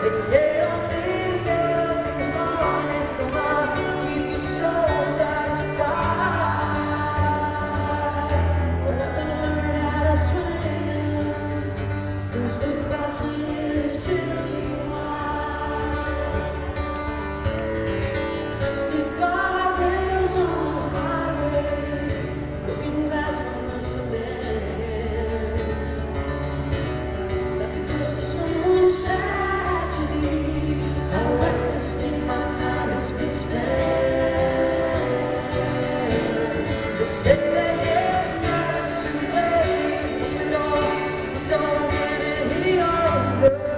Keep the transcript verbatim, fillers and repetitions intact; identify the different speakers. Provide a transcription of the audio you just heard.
Speaker 1: They say only love and harmonies come out, keep your soul satisfied. Well, I've been learning how to swim, 'cause the crossing is chilly wide. Twisted guardrails on the highway, looking glass on the cement. That's a ghost of someone's tragedy. How recklessly my time has been spent. They say that it's never too late, but we don't, we don't get any younger.